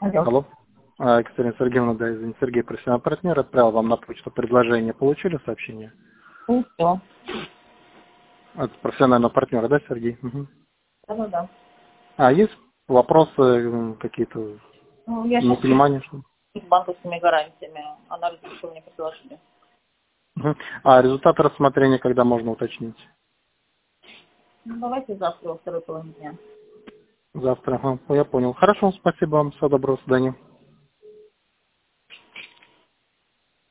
Алло. Алло. Екатерина Сергеевна, да, извините, Сергей, профессиональный партнер, отправил вам на почту предложение. Получили сообщение? Ну, все. От профессионального партнера, да, Сергей? Угу. Да. Есть вопросы какие-то, Ну, я сейчас непонимания, что? с банковскими гарантиями анализ, что мне предложили. Угу. А результаты рассмотрения когда можно уточнить? Ну, давайте завтра во второй половине дня. Завтра. Ага, я понял. Хорошо, спасибо вам. Всего доброго, до свидания.